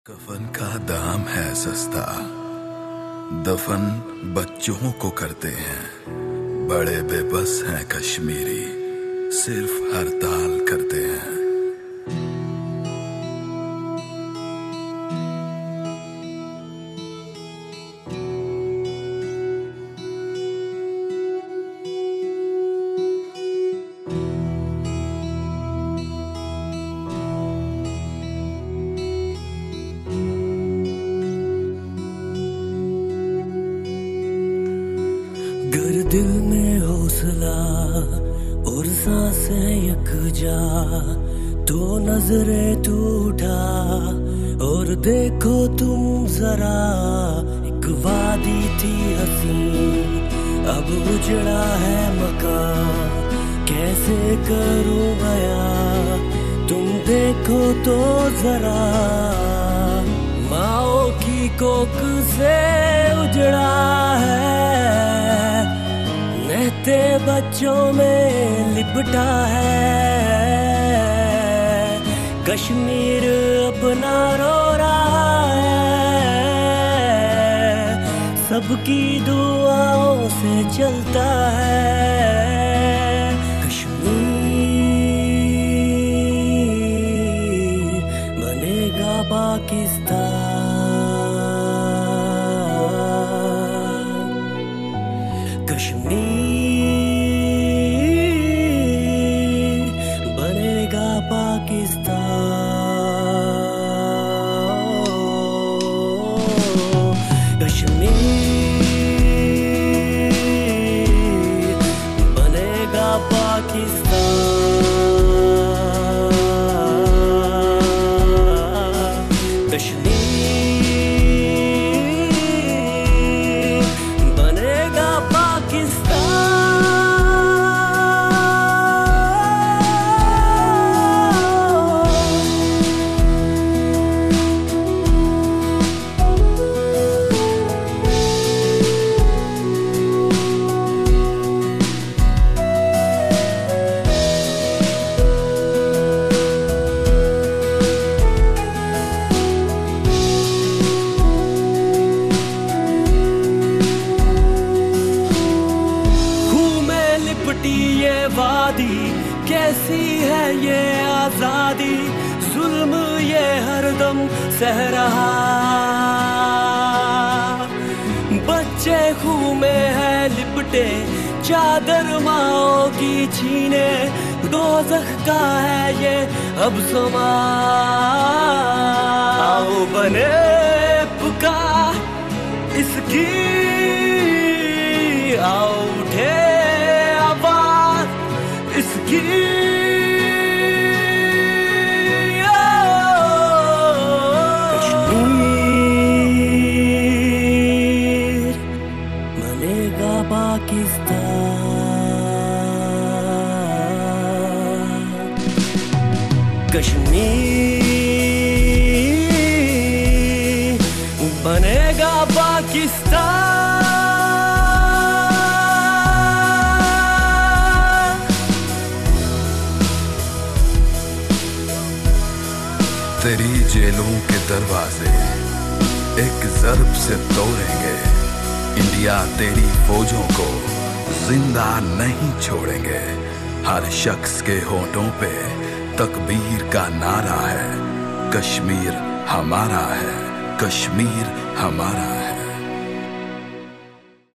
कफन का दाम है सस्ता, दफन बच्चों को करते हैं। बड़े बेबस हैं कश्मीरी, सिर्फ हड़ताल करते हैं। गर दिल में हौसला और सांसें यकजा, तो नजरें तू उठा और देखो तुम जरा। एक वादी थी हसी, अब उजड़ा है मकान, कैसे करूं बयां, तुम देखो तो जरा। माओ की कोख से उजड़ा है, नहते बच्चों में लिपटा है। कश्मीर अपना रो रहा है, सबकी दुआओं से चलता है। कश्मीर बनेगा पाकिस्तान, कश्मीर बनेगा पाकिस्तान, कश्मीर बनेगा पाकिस्तान, कश्मीर बनेगा पाकिस्तान। ये वादी कैसी है ये आजादी, जुल्म ये हरदम सह रहा। बच्चे खून में है लिपटे, चादर माओ की छीने, दोज़ख का है ये अब समा। आओ बने पुकार इसकी, आओ उठे इसकी। कश्मीर बनेगा पाकिस्तान, कश्मीर बनेगा पाकिस्तान। तेरी जेलों के दरवाजे एक ज़र्ब से तोड़ेंगे, इंडिया तेरी फौजों को जिंदा नहीं छोड़ेंगे। हर शख्स के होठों पे तकबीर का नारा है, कश्मीर हमारा है, कश्मीर हमारा है।